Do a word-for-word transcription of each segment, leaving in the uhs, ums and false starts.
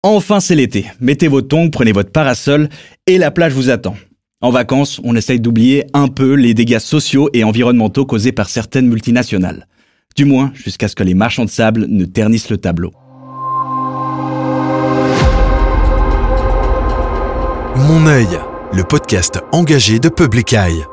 Enfin, c'est l'été. Mettez vos tongs, prenez votre parasol et la plage vous attend. En vacances, on essaye d'oublier un peu les dégâts sociaux et environnementaux causés par certaines multinationales. Du moins, jusqu'à ce que les marchands de sable ne ternissent le tableau. Mon œil, le podcast engagé de Public Eye.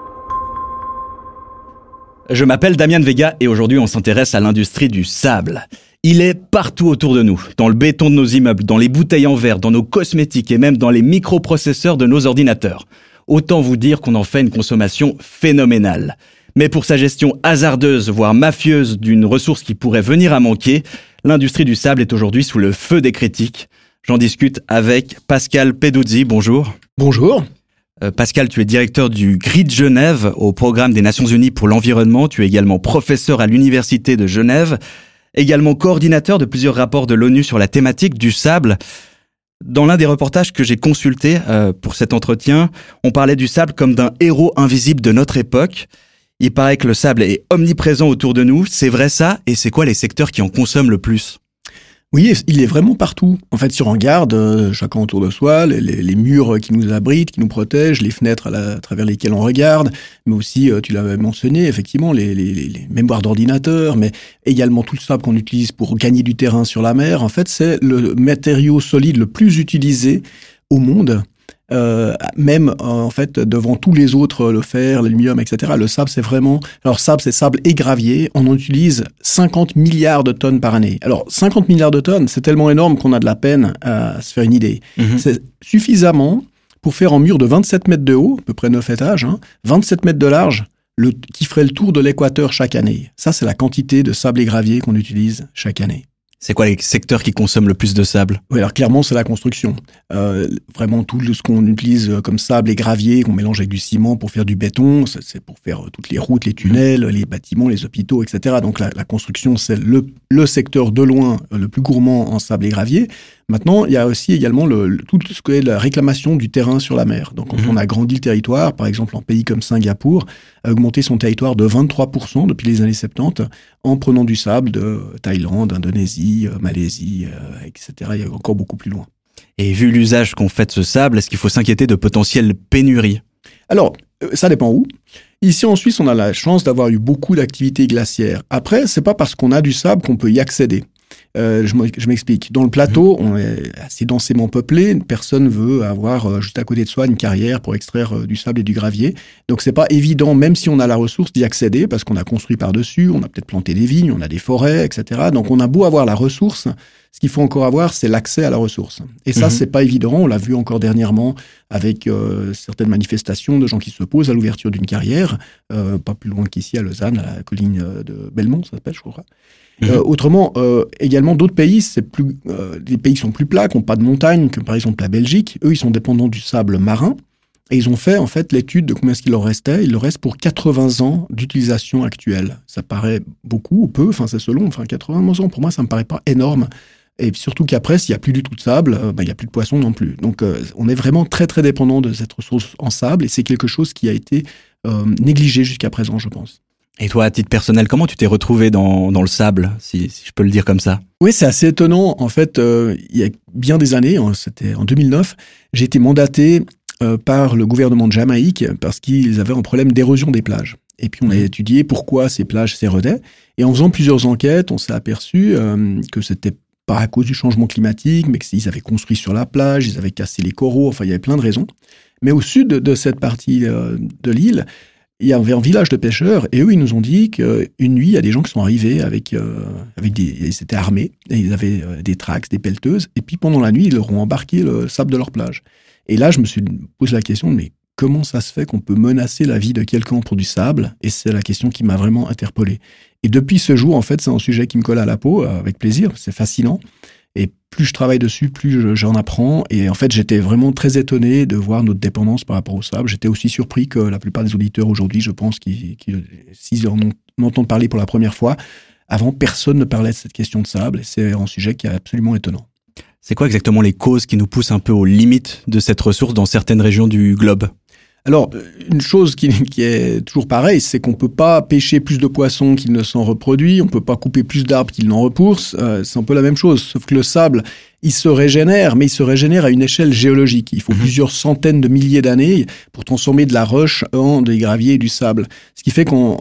Je m'appelle Damian Vega et aujourd'hui on s'intéresse à l'industrie du sable. Il est partout autour de nous, dans le béton de nos immeubles, dans les bouteilles en verre, dans nos cosmétiques et même dans les microprocesseurs de nos ordinateurs. Autant vous dire qu'on en fait une consommation phénoménale. Mais pour sa gestion hasardeuse, voire mafieuse d'une ressource qui pourrait venir à manquer, l'industrie du sable est aujourd'hui sous le feu des critiques. J'en discute avec Pascal Peduzzi, bonjour. Bonjour. Euh, Pascal, tu es directeur du G R I D Genève au programme des Nations Unies pour l'environnement. Tu es également professeur à l'Université de Genève, également coordinateur de plusieurs rapports de l'ONU sur la thématique du sable. Dans l'un des reportages que j'ai consultés euh, pour cet entretien, on parlait du sable comme d'un héros invisible de notre époque. Il paraît que le sable est omniprésent autour de nous. C'est vrai ça? Et c'est quoi les secteurs qui en consomment le plus? Oui, il est vraiment partout. En fait, si on regarde, euh, chacun autour de soi, les, les, les murs qui nous abritent, qui nous protègent, les fenêtres à, la, à travers lesquelles on regarde, mais aussi, euh, tu l'avais mentionné, effectivement, les, les, les, les mémoires d'ordinateur, mais également tout le sable qu'on utilise pour gagner du terrain sur la mer. En fait, c'est le matériau solide le plus utilisé au monde. Euh, même euh, en fait devant tous les autres, le fer, l'aluminium, et cetera. Le sable, c'est vraiment... Alors sable, c'est sable et gravier. On en utilise cinquante milliards de tonnes par année. Alors cinquante milliards de tonnes, c'est tellement énorme qu'on a de la peine à se faire une idée. Mmh. C'est suffisamment pour faire un mur de vingt-sept mètres de haut, à peu près neuf étages, hein, vingt-sept mètres de large, le, qui ferait le tour de l'équateur chaque année. Ça, c'est la quantité de sable et gravier qu'on utilise chaque année. C'est quoi les secteurs qui consomment le plus de sable? Oui, alors clairement, c'est la construction. Euh, vraiment, tout ce qu'on utilise comme sable et gravier, qu'on mélange avec du ciment pour faire du béton, c'est, c'est pour faire toutes les routes, les tunnels, les bâtiments, les hôpitaux, et cetera. Donc la, la construction, c'est le, le secteur de loin le plus gourmand en sable et gravier. Maintenant, il y a aussi également le, le, tout ce qui est la réclamation du terrain sur la mer. Donc, quand mmh. on a grandi le territoire, par exemple, en pays comme Singapour, a augmenté son territoire de vingt-trois pour cent depuis les années soixante-dix en prenant du sable de Thaïlande, Indonésie, Malaisie, euh, et cetera. Il y a encore beaucoup plus loin. Et vu l'usage qu'on fait de ce sable, est-ce qu'il faut s'inquiéter de potentielles pénuries? Alors, ça dépend où. Ici, en Suisse, on a la chance d'avoir eu beaucoup d'activités glaciaires. Après, c'est pas parce qu'on a du sable qu'on peut y accéder. Euh, je, je m'explique. Dans le plateau, on est assez densément peuplé. Personne veut avoir euh, juste à côté de soi une carrière pour extraire euh, du sable et du gravier. Donc, c'est pas évident, même si on a la ressource, d'y accéder parce qu'on a construit par-dessus, on a peut-être planté des vignes, on a des forêts, et cetera. Donc, on a beau avoir la ressource, ce qu'il faut encore avoir, c'est l'accès à la ressource. Et ça, mmh. c'est pas évident. On l'a vu encore dernièrement avec euh, certaines manifestations de gens qui s'opposent à l'ouverture d'une carrière, euh, pas plus loin qu'ici à Lausanne, à la colline de Belmont, ça s'appelle, je crois. Mmh. Euh, autrement, euh, également d'autres pays, c'est plus euh, des pays qui sont plus plats, qui n'ont pas de montagne, comme par exemple la Belgique. Eux, ils sont dépendants du sable marin. Et ils ont fait en fait l'étude de combien est-ce qu'il leur restait. Il leur reste pour quatre-vingts ans d'utilisation actuelle. Ça paraît beaucoup ou peu, enfin c'est selon. Enfin quatre-vingts ans, pour moi, ça me paraît pas énorme. Et surtout qu'après, s'il n'y a plus du tout de sable, euh, ben, il n'y a plus de poissons non plus. Donc euh, on est vraiment très très dépendant de cette ressource en sable. Et c'est quelque chose qui a été euh, négligé jusqu'à présent, je pense. Et toi, à titre personnel, comment tu t'es retrouvé dans, dans le sable, si, si je peux le dire comme ça? Oui, c'est assez étonnant. En fait, euh, il y a bien des années, c'était en deux mille neuf, j'ai été mandaté euh, par le gouvernement de Jamaïque parce qu'ils avaient un problème d'érosion des plages. Et puis, on a étudié pourquoi ces plages s'érodaient. Et en faisant plusieurs enquêtes, on s'est aperçu euh, que c'était pas à cause du changement climatique, mais qu'ils avaient construit sur la plage, ils avaient cassé les coraux, enfin, il y avait plein de raisons. Mais au sud de cette partie euh, de l'île, il y avait un village de pêcheurs et eux, ils nous ont dit qu'une nuit, il y a des gens qui sont arrivés avec, euh, avec des... Ils étaient armés, et ils avaient euh, des trax, des pelleteuses, et puis pendant la nuit, ils leur ont embarqué le sable de leur plage. Et là, je me suis posé la question, mais comment ça se fait qu'on peut menacer la vie de quelqu'un pour du sable? Et c'est la question qui m'a vraiment interpellé. Et depuis ce jour, en fait, c'est un sujet qui me colle à la peau, euh, avec plaisir, c'est fascinant. Et plus je travaille dessus, plus j'en apprends. Et en fait, j'étais vraiment très étonné de voir notre dépendance par rapport au sable. J'étais aussi surpris que la plupart des auditeurs aujourd'hui, je pense, qui, qui, s'ils en entendent parler pour la première fois, avant, personne ne parlait de cette question de sable. Et c'est un sujet qui est absolument étonnant. C'est quoi exactement les causes qui nous poussent un peu aux limites de cette ressource dans certaines régions du globe? Alors, une chose qui, qui est toujours pareille, c'est qu'on ne peut pas pêcher plus de poissons qu'il ne s'en reproduit, on ne peut pas couper plus d'arbres qu'il n'en repousse, euh, c'est un peu la même chose, sauf que le sable il se régénère, mais il se régénère à une échelle géologique. Il faut mmh. plusieurs centaines de milliers d'années pour transformer de la roche en des graviers et du sable. Ce qui fait qu'à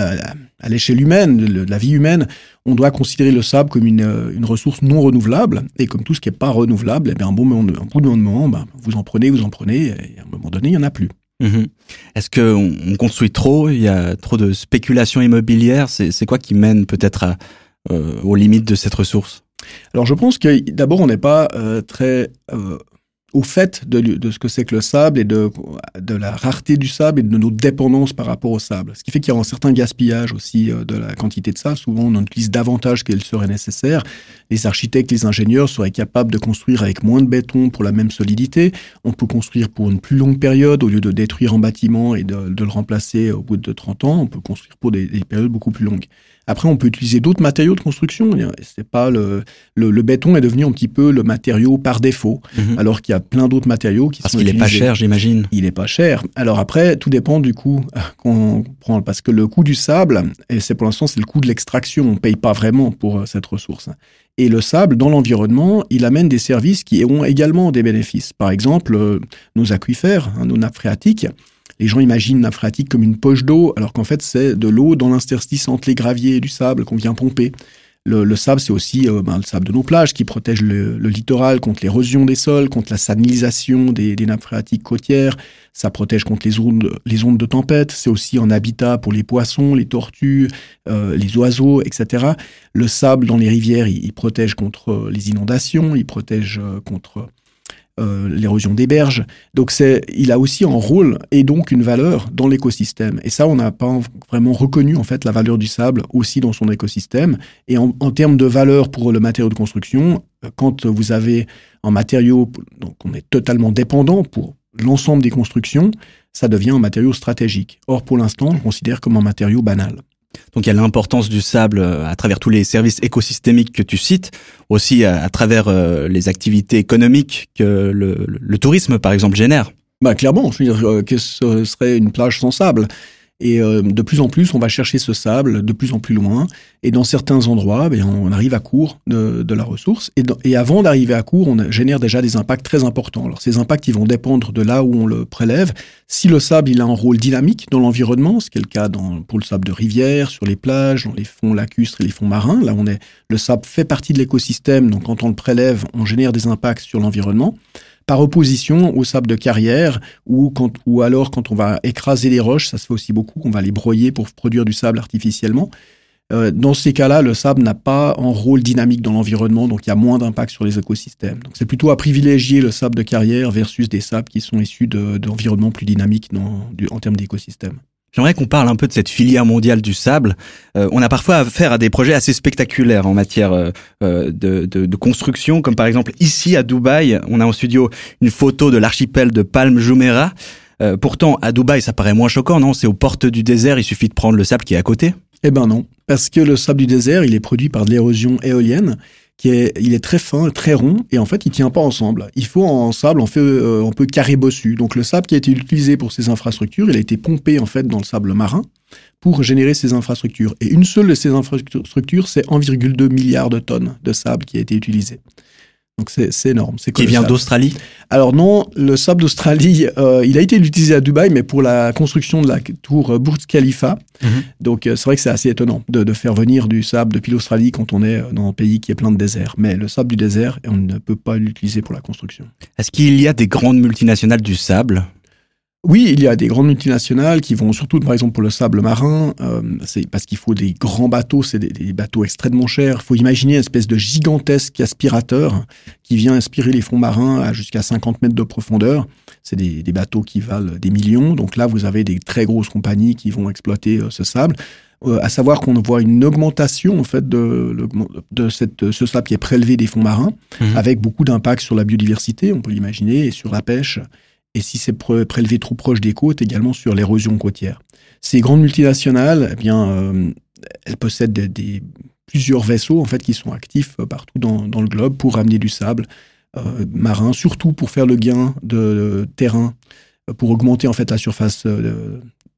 à l'échelle humaine, de la vie humaine, on doit considérer le sable comme une, une ressource non renouvelable. Et comme tout ce qui n'est pas renouvelable, eh bien, un, bon moment, un bout de moment, ben, vous en prenez, vous en prenez, et à un moment donné, il n'y en a plus. Mmh. Est-ce qu'on on construit trop? Il y a trop de spéculation immobilière? C'est, c'est quoi qui mène peut-être à, euh, aux limites de cette ressource? Alors je pense que d'abord on n'est pas euh, très euh, au fait de, de ce que c'est que le sable et de, de la rareté du sable et de nos dépendances par rapport au sable. Ce qui fait qu'il y a un certain gaspillage aussi euh, de la quantité de sable. Souvent on en utilise davantage qu'il serait nécessaire. Les architectes, les ingénieurs seraient capables de construire avec moins de béton pour la même solidité. On peut construire pour une plus longue période au lieu de détruire un bâtiment et de, de le remplacer au bout de trente ans. On peut construire pour des, des périodes beaucoup plus longues. Après, on peut utiliser d'autres matériaux de construction. C'est pas le, le, le béton est devenu un petit peu le matériau par défaut, mmh. alors qu'il y a plein d'autres matériaux qui parce sont qu'il utilisés. Parce qu'il est pas cher, j'imagine. Il est pas cher. Alors après, tout dépend du coût qu'on prend, parce que le coût du sable, et c'est pour l'instant, c'est le coût de l'extraction. On paye pas vraiment pour cette ressource. Et le sable, dans l'environnement, il amène des services qui ont également des bénéfices. Par exemple, nos aquifères, nos nappes phréatiques. Les gens imaginent une nappe phréatique comme une poche d'eau, alors qu'en fait, c'est de l'eau dans l'interstice entre les graviers et du sable qu'on vient pomper. Le, le sable, c'est aussi euh, ben, le sable de nos plages qui protège le, le littoral contre l'érosion des sols, contre la salinisation des, des nappes phréatiques côtières. Ça protège contre les ondes, les ondes de tempête. C'est aussi un habitat pour les poissons, les tortues, euh, les oiseaux, et cetera. Le sable dans les rivières, il, il protège contre les inondations, il protège euh, contre... Euh, l'érosion des berges. Donc c'est, il a aussi un rôle et donc une valeur dans l'écosystème. Et ça, on n'a pas vraiment reconnu en fait la valeur du sable aussi dans son écosystème. Et en, en termes de valeur pour le matériau de construction, quand vous avez un matériau, donc on est totalement dépendant pour l'ensemble des constructions, ça devient un matériau stratégique. Or, pour l'instant, on le considère comme un matériau banal. Donc il y a l'importance du sable à travers tous les services écosystémiques que tu cites, aussi à, à travers euh, les activités économiques que le, le, le tourisme par exemple génère. Bah clairement, je veux dire euh, que ce serait une plage sans sable. Et euh, de plus en plus, on va chercher ce sable de plus en plus loin. Et dans certains endroits, ben, on arrive à court de, de la ressource. Et, dans, et avant d'arriver à court, on génère déjà des impacts très importants. Alors ces impacts, ils vont dépendre de là où on le prélève. Si le sable, il a un rôle dynamique dans l'environnement, ce qui est le cas dans, pour le sable de rivière, sur les plages, dans les fonds lacustres et les fonds marins, là, on est, le sable fait partie de l'écosystème. Donc quand on le prélève, on génère des impacts sur l'environnement. Par opposition au sable de carrière, ou, quand, ou alors quand on va écraser les roches, ça se fait aussi beaucoup, on va les broyer pour produire du sable artificiellement. Euh, dans ces cas-là, le sable n'a pas un rôle dynamique dans l'environnement, donc il y a moins d'impact sur les écosystèmes. Donc c'est plutôt à privilégier le sable de carrière versus des sables qui sont issus de, d'environnements plus dynamiques dans, du, en termes d'écosystème. J'aimerais qu'on parle un peu de cette filière mondiale du sable. Euh, on a parfois affaire à des projets assez spectaculaires en matière euh, de, de, de construction, comme par exemple ici à Dubaï, on a en studio une photo de l'archipel de Palm Jumeirah. Euh, pourtant, à Dubaï, ça paraît moins choquant, non? C'est aux portes du désert, il suffit de prendre le sable qui est à côté. Eh ben non, parce que le sable du désert, il est produit par de l'érosion éolienne. Qui est, il est très fin, très rond, et en fait, il tient pas ensemble. Il faut en sable, en fait, euh, un peu carré bossu. Donc, le sable qui a été utilisé pour ces infrastructures, il a été pompé, en fait, dans le sable marin pour générer ces infrastructures. Et une seule de ces infrastructures, c'est un virgule deux milliard de tonnes de sable qui a été utilisé. Donc, c'est, c'est énorme. C'est qui vient d'Australie? Alors non, le sable d'Australie, euh, il a été utilisé à Dubaï, mais pour la construction de la tour Burj Khalifa. Mm-hmm. Donc euh, c'est vrai que c'est assez étonnant de, de faire venir du sable depuis l'Australie quand on est dans un pays qui est plein de désert. Mais le sable du désert, on ne peut pas l'utiliser pour la construction. Est-ce qu'il y a des grandes multinationales du sable? Oui, il y a des grandes multinationales qui vont surtout, par exemple, pour le sable marin, euh, c'est parce qu'il faut des grands bateaux, c'est des, des bateaux extrêmement chers. Il faut imaginer une espèce de gigantesque aspirateur qui vient aspirer les fonds marins à jusqu'à cinquante mètres de profondeur. C'est des, des bateaux qui valent des millions. Donc là, vous avez des très grosses compagnies qui vont exploiter euh, ce sable. Euh, à savoir qu'on voit une augmentation en fait de, de cette, ce sable qui est prélevé des fonds marins, mmh. avec beaucoup d'impact sur la biodiversité, on peut l'imaginer, et sur la pêche. Et si c'est prélevé trop proche des côtes, également sur l'érosion côtière. Ces grandes multinationales, eh bien, euh, elles possèdent des, des, plusieurs vaisseaux en fait qui sont actifs partout dans, dans le globe pour ramener du sable euh, marin, surtout pour faire le gain de, de terrain, pour augmenter en fait la surface de,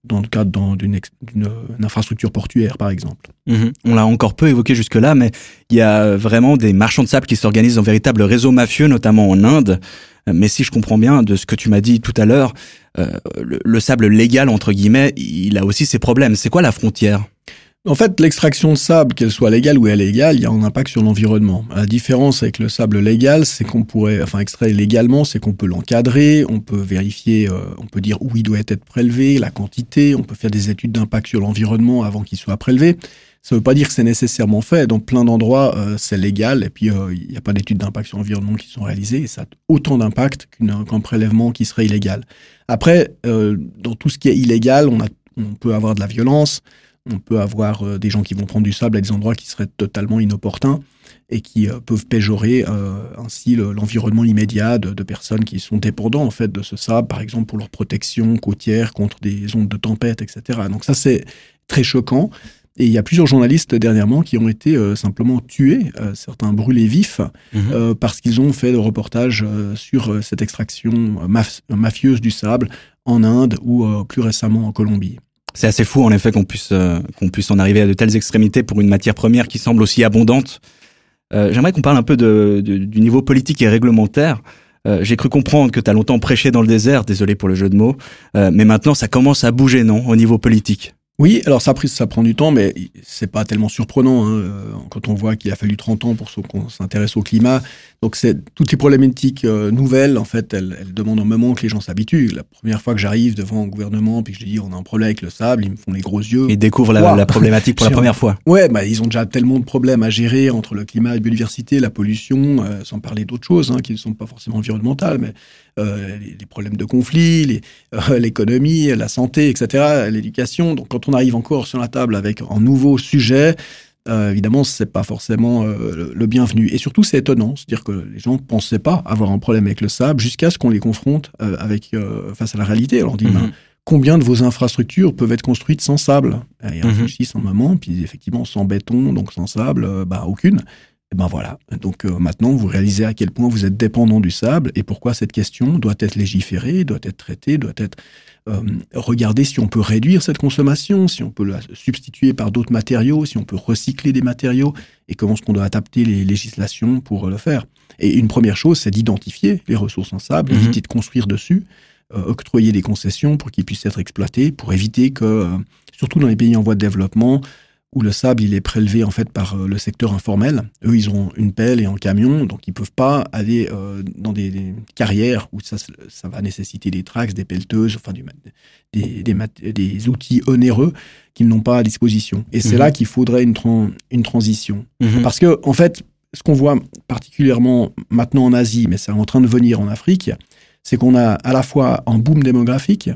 dans le cadre dans, d'une, ex, d'une, d'une infrastructure portuaire, par exemple. Mmh. On l'a encore peu évoqué jusque-là, mais il y a vraiment des marchands de sable qui s'organisent en véritables réseaux mafieux, notamment en Inde. Mais si je comprends bien de ce que tu m'as dit tout à l'heure, euh, le, le sable légal, entre guillemets, il a aussi ses problèmes. C'est quoi la frontière ? En fait, l'extraction de sable, qu'elle soit légale ou illégale, il y a un impact sur l'environnement. La différence avec le sable légal, c'est qu'on pourrait, enfin extraire légalement, c'est qu'on peut l'encadrer, on peut vérifier, euh, on peut dire où il doit être prélevé, la quantité, on peut faire des études d'impact sur l'environnement avant qu'il soit prélevé. Ça ne veut pas dire que c'est nécessairement fait. Dans plein d'endroits, euh, c'est légal, et puis euh, il n'y a pas d'études d'impact sur l'environnement qui sont réalisées, et ça a autant d'impact qu'une, qu'un prélèvement qui serait illégal. Après, euh, dans tout ce qui est illégal, on, a, on peut avoir de la violence. On peut avoir euh, des gens qui vont prendre du sable à des endroits qui seraient totalement inopportuns et qui euh, peuvent péjorer euh, ainsi le, l'environnement immédiat de, de personnes qui sont dépendantes en fait de ce sable, par exemple pour leur protection côtière contre des ondes de tempête, et cetera. Donc ça, c'est très choquant. Et il y a plusieurs journalistes dernièrement qui ont été euh, simplement tués, euh, certains brûlés vifs, mmh. euh, parce qu'ils ont fait des reportages euh, sur euh, cette extraction maf- mafieuse du sable en Inde ou euh, plus récemment en Colombie. C'est assez fou, en effet, qu'on puisse, euh, qu'on puisse en arriver à de telles extrémités pour une matière première qui semble aussi abondante. Euh, j'aimerais qu'on parle un peu de, de, du niveau politique et réglementaire. Euh, j'ai cru comprendre que tu as longtemps prêché dans le désert, désolé pour le jeu de mots, euh, mais maintenant ça commence à bouger, non, au niveau politique ? Oui, alors ça, ça prend du temps, mais c'est pas tellement surprenant hein, quand on voit qu'il a fallu trente ans pour qu'on s'intéresse au climat. Donc c'est toutes les problématiques euh, nouvelles, en fait, elles, elles demandent un moment que les gens s'habituent. La première fois que j'arrive devant un gouvernement puis que je dis on a un problème avec le sable, ils me font les gros yeux. Ils découvrent la, wow. la problématique pour la première fois. Ouais, bah ils ont déjà tellement de problèmes à gérer entre le climat et la biodiversité, la pollution, euh, sans parler d'autres choses hein, qui ne sont pas forcément environnementales, mais euh, les, les problèmes de conflit, les, euh, l'économie, la santé, et cetera, l'éducation. Donc quand on arrive encore sur la table avec un nouveau sujet, euh, évidemment, c'est pas forcément euh, le, le bienvenu. Et surtout, c'est étonnant, c'est-à-dire que les gens pensaient pas avoir un problème avec le sable jusqu'à ce qu'on les confronte euh, avec euh, face à la réalité. Alors on dit, mm-hmm. ben, combien de vos infrastructures peuvent être construites sans sable ? Et ils mm-hmm. réfléchissent un moment, puis effectivement sans béton, donc sans sable, euh, bah aucune. Et ben voilà. Donc euh, maintenant, vous réalisez à quel point vous êtes dépendant du sable et pourquoi cette question doit être légiférée, doit être traitée, doit être euh, regardée si on peut réduire cette consommation, si on peut la substituer par d'autres matériaux, si on peut recycler des matériaux et comment est-ce qu'on doit adapter les législations pour le faire. Et une première chose, c'est d'identifier les ressources en sable, mmh. éviter de construire dessus, euh, octroyer des concessions pour qu'ils puissent être exploités, pour éviter que, euh, surtout dans les pays en voie de développement, où le sable il est prélevé en fait par euh, le secteur informel. Eux, ils ont une pelle et un camion, donc ils peuvent pas aller euh, dans des, des carrières où ça, ça va nécessiter des trax, des pelleteuses, enfin du, des, des, des outils onéreux qu'ils n'ont pas à disposition. Et c'est mmh. là qu'il faudrait une, tran- une transition. Mmh. Parce que, en fait, ce qu'on voit particulièrement maintenant en Asie, mais c'est en train de venir en Afrique, c'est qu'on a à la fois un boom démographique,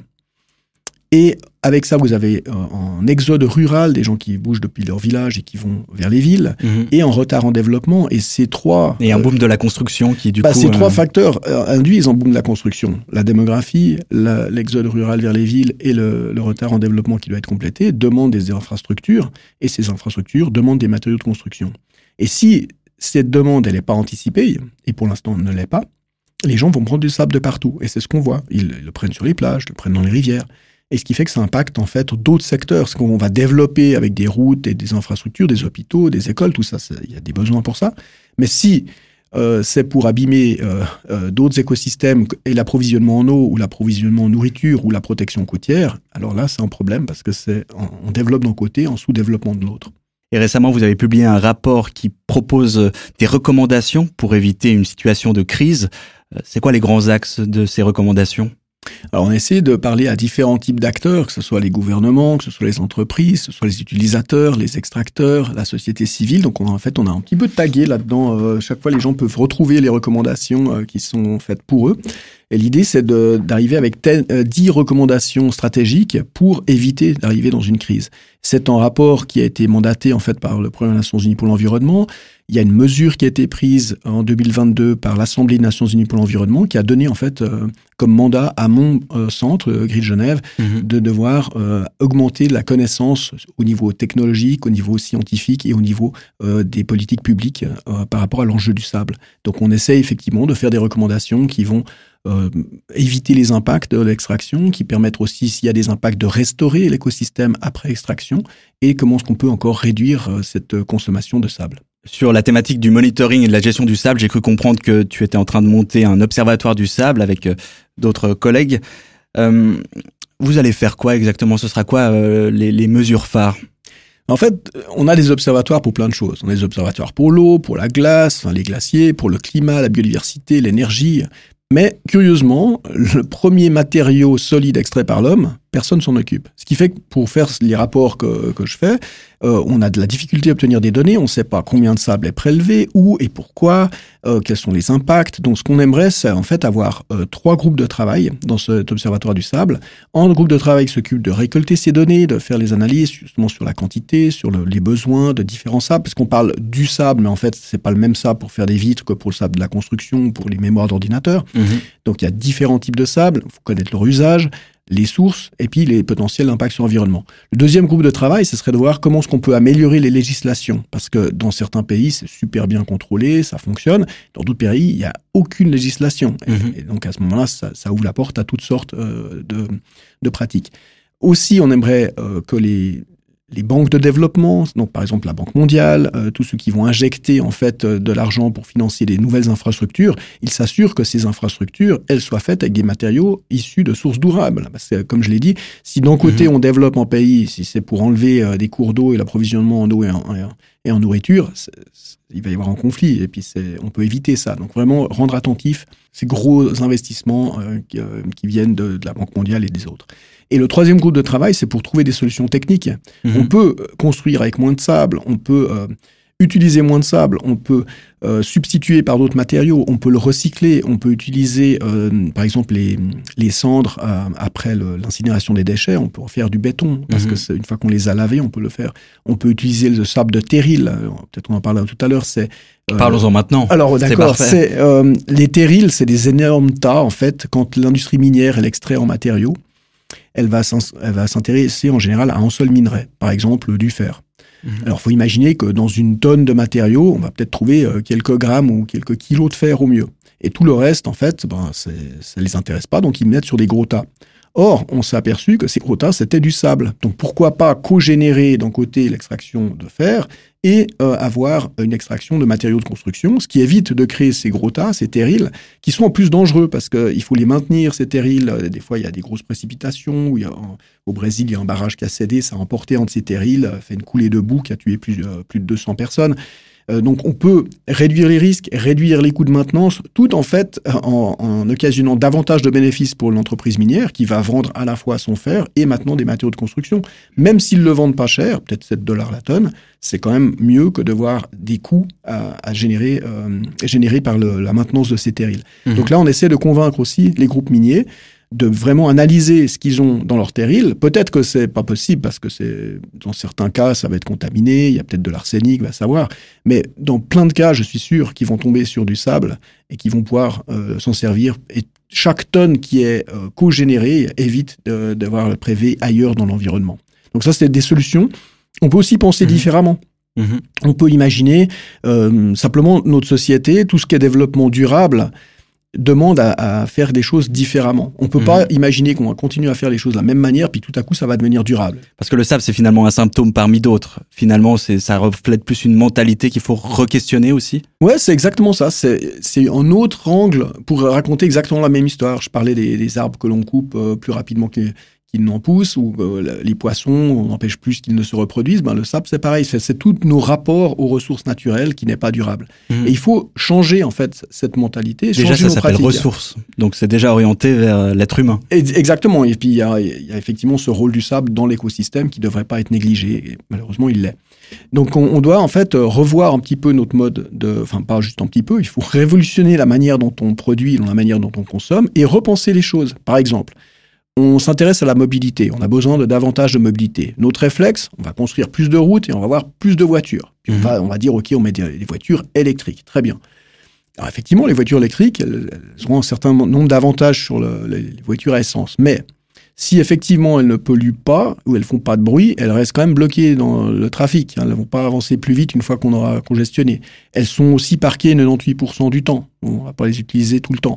et avec ça, vous avez un exode rural, des gens qui bougent depuis leur village et qui vont vers les villes, mmh. et un retard en développement. Et ces trois... Et un boom euh, de la construction qui, du bah, coup... Ces euh... trois facteurs euh, induisent un boom de la construction. La démographie, la, l'exode rural vers les villes et le, le retard en développement qui doit être complété demandent des infrastructures, et ces infrastructures demandent des matériaux de construction. Et si cette demande, elle n'est pas anticipée, et pour l'instant, elle ne l'est pas, les gens vont prendre du sable de partout. Et c'est ce qu'on voit. Ils le prennent sur les plages, le prennent dans les rivières. Et ce qui fait que ça impacte en fait d'autres secteurs. Ce qu'on va développer avec des routes et des infrastructures, des hôpitaux, des écoles, tout ça, il y a des besoins pour ça. Mais si euh, c'est pour abîmer euh, euh, d'autres écosystèmes et l'approvisionnement en eau ou l'approvisionnement en nourriture ou la protection côtière, alors là, c'est un problème parce que c'est on développe d'un côté en sous-développement de l'autre. Et récemment, vous avez publié un rapport qui propose des recommandations pour éviter une situation de crise. C'est quoi les grands axes de ces recommandations ? Alors, on essaie de parler à différents types d'acteurs, que ce soit les gouvernements, que ce soit les entreprises, que ce soit les utilisateurs, les extracteurs, la société civile. Donc, on a, en fait, on a un petit peu tagué là-dedans. Euh, chaque fois, les gens peuvent retrouver les recommandations euh, qui sont faites pour eux. Et l'idée, c'est de, d'arriver avec ten, euh, dix recommandations stratégiques pour éviter d'arriver dans une crise. C'est un rapport qui a été mandaté, en fait, par le Programme des Nations Unies pour l'environnement. Il y a une mesure qui a été prise en deux mille vingt-deux par l'Assemblée des Nations Unies pour l'environnement qui a donné en fait euh, comme mandat à mon euh, centre, euh, Green Genève, mmh. de devoir euh, augmenter la connaissance au niveau technologique, au niveau scientifique et au niveau euh, des politiques publiques euh, par rapport à l'enjeu du sable. Donc on essaie effectivement de faire des recommandations qui vont euh, éviter les impacts de l'extraction, qui permettent aussi, s'il y a des impacts, de restaurer l'écosystème après extraction, et comment est-ce qu'on peut encore réduire euh, cette consommation de sable. Sur la thématique du monitoring et de la gestion du sable, j'ai cru comprendre que tu étais en train de monter un observatoire du sable avec euh, d'autres collègues. Euh, vous allez faire quoi exactement ? Ce sera quoi euh, les, les mesures phares ? En fait, on a des observatoires pour plein de choses. On a des observatoires pour l'eau, pour la glace, enfin les glaciers, pour le climat, la biodiversité, l'énergie. Mais curieusement, le premier matériau solide extrait par l'homme, personne s'en occupe. Ce qui fait que pour faire les rapports que, que je fais, euh, on a de la difficulté à obtenir des données. On ne sait pas combien de sable est prélevé, où et pourquoi, euh, quels sont les impacts. Donc ce qu'on aimerait, c'est en fait avoir euh, trois groupes de travail dans cet observatoire du sable. Un groupe de travail qui s'occupe de récolter ces données, de faire les analyses justement sur la quantité, sur le, les besoins de différents sables, parce qu'on parle du sable, mais en fait, c'est pas le même sable pour faire des vitres que pour le sable de la construction ou pour les mémoires d'ordinateur. Mmh. Donc il y a différents types de sable, il faut connaître leur usage, les sources et puis les potentiels impacts sur l'environnement. Le deuxième groupe de travail, ce serait de voir comment est-ce qu'on peut améliorer les législations, parce que dans certains pays, c'est super bien contrôlé, ça fonctionne. Dans d'autres pays, il n'y a aucune législation. Mmh. Et, et donc à ce moment-là, ça, ça ouvre la porte à toutes sortes euh, de, de pratiques. Aussi, on aimerait euh, que les les banques de développement, donc par exemple la Banque mondiale, euh, tous ceux qui vont injecter en fait euh, de l'argent pour financer des nouvelles infrastructures, ils s'assurent que ces infrastructures, elles soient faites avec des matériaux issus de sources durables. Parce que, comme je l'ai dit, si d'un côté mmh. on développe un pays, si c'est pour enlever euh, des cours d'eau et l'approvisionnement en eau et en, et en nourriture, c'est, c'est, il va y avoir un conflit et puis c'est, on peut éviter ça. Donc vraiment rendre attentif ces gros investissements euh, qui, euh, qui viennent de, de la Banque mondiale et des autres. Et le troisième groupe de travail, c'est pour trouver des solutions techniques. Mmh. On peut construire avec moins de sable, on peut euh, utiliser moins de sable, on peut euh, substituer par d'autres matériaux, on peut le recycler, on peut utiliser, euh, par exemple, les, les cendres euh, après le, l'incinération des déchets, on peut en faire du béton, parce mmh. que c'est, une fois qu'on les a lavés, on peut le faire. On peut utiliser le sable de terril, peut-être on en parlera tout à l'heure, c'est... Euh, Parlons-en maintenant. Alors d'accord, c'est, c'est euh, les terrils, c'est des énormes tas, en fait, quand l'industrie minière, elle extrait en matériaux. Elle va, elle va s'intéresser en général à un seul minerai, par exemple du fer. Mmh. Alors, il faut imaginer que dans une tonne de matériaux, on va peut-être trouver quelques grammes ou quelques kilos de fer au mieux. Et tout le reste, en fait, ben, c'est, ça ne les intéresse pas, donc ils mettent sur des gros tas. Or, on s'est aperçu que ces gros tas, c'était du sable. Donc, pourquoi pas co-générer d'un côté l'extraction de fer et euh, avoir une extraction de matériaux de construction, ce qui évite de créer ces gros tas, ces terrils, qui sont en plus dangereux parce qu'il faut les maintenir, ces terrils. Des fois, il y a des grosses précipitations. Où il y a, au Brésil, il y a un barrage qui a cédé, ça a emporté un de ces terrils, fait une coulée de boue qui a tué plus, euh, plus de deux cents personnes. Euh, donc, on peut réduire les risques, réduire les coûts de maintenance, tout en fait en, en occasionnant davantage de bénéfices pour l'entreprise minière qui va vendre à la fois son fer et maintenant des matériaux de construction. Même s'ils le vendent pas cher, peut-être sept dollars la tonne, c'est quand même mieux que d'avoir des coûts à, à générer, euh, générés par le, la maintenance de ces terrils. Mmh. Donc là, on essaie de convaincre aussi les groupes miniers de vraiment analyser ce qu'ils ont dans leur terril. Peut-être que c'est pas possible parce que c'est, dans certains cas, ça va être contaminé, il y a peut-être de l'arsenic, va savoir. Mais dans plein de cas, je suis sûr qu'ils vont tomber sur du sable et qu'ils vont pouvoir euh, s'en servir. Et chaque tonne qui est euh, co-générée évite de, d'avoir le prélevé ailleurs dans l'environnement. Donc ça, c'est des solutions. On peut aussi penser mmh. différemment. Mmh. On peut imaginer euh, simplement notre société, tout ce qui est développement durable, demande à, à faire des choses différemment. On ne peut mmh. pas imaginer qu'on va continuer à faire les choses de la même manière, puis tout à coup, ça va devenir durable. Parce que le sable, c'est finalement un symptôme parmi d'autres. Finalement, c'est, ça reflète plus une mentalité qu'il faut re-questionner aussi. Ouais, c'est exactement ça. C'est, c'est un autre angle pour raconter exactement la même histoire. Je parlais des, des arbres que l'on coupe euh, plus rapidement que les, qu'ils n'en poussent, ou euh, les poissons, on n'empêche plus qu'ils ne se reproduisent. Ben, le sable, c'est pareil. C'est, c'est tous nos rapports aux ressources naturelles qui n'est pas durable. Mmh. Et il faut changer, en fait, cette mentalité. Déjà, ça s'appelle pratiques. Ressources. Donc, c'est déjà orienté vers l'être humain. Et, exactement. Et puis, il y a, il y a effectivement ce rôle du sable dans l'écosystème qui ne devrait pas être négligé. Et malheureusement, il l'est. Donc, on, on doit, en fait, revoir un petit peu notre mode de... Enfin, pas juste un petit peu. Il faut révolutionner la manière dont on produit, la manière dont on consomme et repenser les choses. Par exemple, on s'intéresse à la mobilité. On a besoin de davantage de mobilité. Notre réflexe, on va construire plus de routes et on va avoir plus de voitures. Puis mmh. on, va, on va dire, OK, on met des, des voitures électriques. Très bien. Alors effectivement, les voitures électriques, elles, elles ont un certain nombre d'avantages sur le, les voitures à essence. Mais si effectivement elles ne polluent pas ou elles ne font pas de bruit, elles restent quand même bloquées dans le trafic. Elles ne vont pas avancer plus vite une fois qu'on aura congestionné. Elles sont aussi parquées quatre-vingt-dix-huit pour cent du temps. On ne va pas les utiliser tout le temps.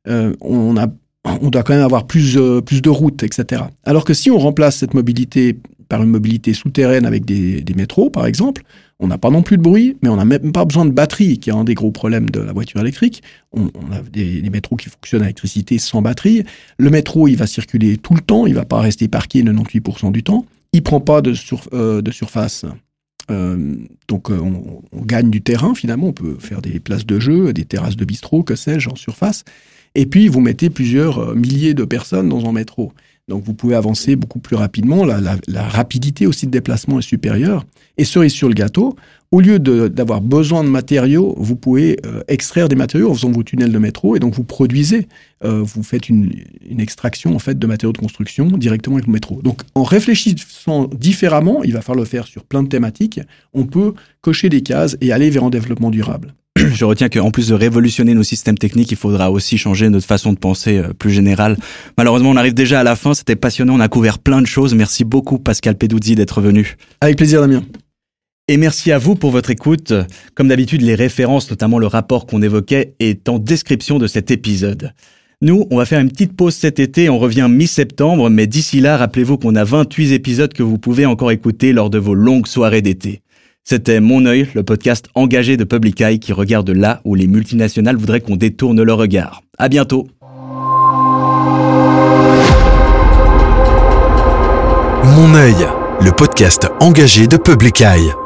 euh, on a on doit quand même avoir plus, euh, plus de routes, et cetera. Alors que si on remplace cette mobilité par une mobilité souterraine avec des, des métros, par exemple, on n'a pas non plus de bruit, mais on n'a même pas besoin de batterie, qui est un des gros problèmes de la voiture électrique. On, on a des, des métros qui fonctionnent à l'électricité sans batterie. Le métro, il va circuler tout le temps, il ne va pas rester parqué quatre-vingt-dix pour cent du temps. Il ne prend pas de, sur, euh, de surface. Euh, donc euh, on, on gagne du terrain, finalement. On peut faire des places de jeu, des terrasses de bistrot, que sais-je, en surface. Et puis, vous mettez plusieurs milliers de personnes dans un métro. Donc, vous pouvez avancer beaucoup plus rapidement. La, la, la rapidité aussi de déplacement est supérieure. Et cerise sur le gâteau, au lieu de, d'avoir besoin de matériaux, vous pouvez euh, extraire des matériaux en faisant vos tunnels de métro. Et donc, vous produisez, euh, vous faites une, une extraction en fait, de matériaux de construction directement avec le métro. Donc, en réfléchissant différemment, il va falloir le faire sur plein de thématiques, on peut cocher des cases et aller vers un développement durable. Je retiens qu'en plus de révolutionner nos systèmes techniques, il faudra aussi changer notre façon de penser euh, plus générale. Malheureusement, on arrive déjà à la fin. C'était passionnant. On a couvert plein de choses. Merci beaucoup, Pascal Peduzzi, d'être venu. Avec plaisir, Damien. Et merci à vous pour votre écoute. Comme d'habitude, les références, notamment le rapport qu'on évoquait, est en description de cet épisode. Nous, on va faire une petite pause cet été. On revient mi-septembre. Mais d'ici là, rappelez-vous qu'on a vingt-huit épisodes que vous pouvez encore écouter lors de vos longues soirées d'été. C'était Mon œil, le podcast engagé de Public Eye qui regarde là où les multinationales voudraient qu'on détourne le regard. À bientôt. Mon œil, le podcast engagé de Public Eye.